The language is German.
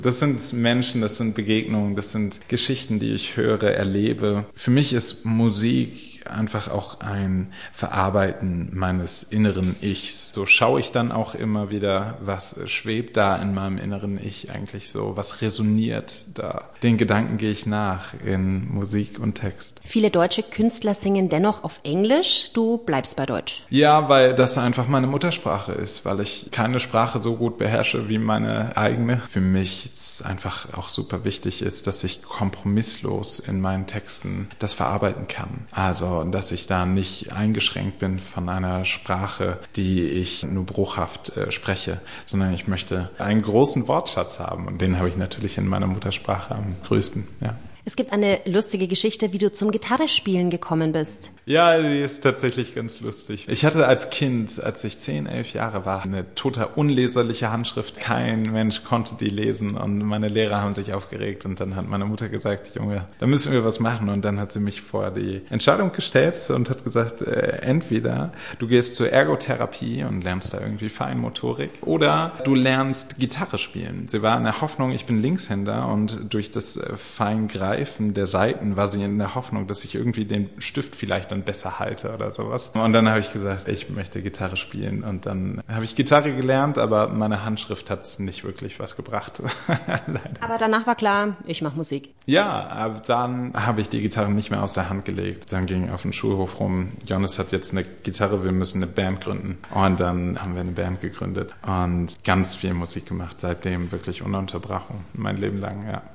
Das sind Menschen, das sind Begegnungen, das sind Geschichten, die ich höre, erlebe. Für mich ist Musik einfach auch ein Verarbeiten meines inneren Ichs. So schaue ich dann auch immer wieder, was schwebt da in meinem inneren Ich eigentlich so, was resoniert da. Den Gedanken gehe ich nach in Musik und Text. Viele deutsche Künstler singen dennoch auf Englisch, du bleibst bei Deutsch. Ja, weil das einfach meine Muttersprache ist, weil ich keine Sprache so gut beherrsche wie meine eigene. Für mich ist einfach auch super wichtig ist, dass ich kompromisslos in meinen Texten das verarbeiten kann. Also, dass ich da nicht eingeschränkt bin von einer Sprache, die ich nur bruchhaft spreche, sondern ich möchte einen großen Wortschatz haben und den habe ich natürlich in meiner Muttersprache am größten, ja. Es gibt eine lustige Geschichte, wie du zum Gitarrespielen gekommen bist. Ja, die ist tatsächlich ganz lustig. Ich hatte als Kind, als ich 10, 11 Jahre war, eine total unleserliche Handschrift. Kein Mensch konnte die lesen und meine Lehrer haben sich aufgeregt und dann hat meine Mutter gesagt, Junge, da müssen wir was machen und dann hat sie mich vor die Entscheidung gestellt und hat gesagt, entweder du gehst zur Ergotherapie und lernst da irgendwie Feinmotorik oder du lernst Gitarre spielen. Sie war in der Hoffnung, ich bin Linkshänder und durch das Feingreifen der Saiten war sie in der Hoffnung, dass ich irgendwie den Stift vielleicht dann besser halte oder sowas. Und dann habe ich gesagt, ich möchte Gitarre spielen. Und dann habe ich Gitarre gelernt, aber meine Handschrift hat nicht wirklich was gebracht. Aber danach war klar, ich mache Musik. Ja, aber dann habe ich die Gitarre nicht mehr aus der Hand gelegt. Dann ging auf dem Schulhof rum, Jonas hat jetzt eine Gitarre, wir müssen eine Band gründen. Und dann haben wir eine Band gegründet und ganz viel Musik gemacht, seitdem wirklich ununterbrochen, mein Leben lang, ja.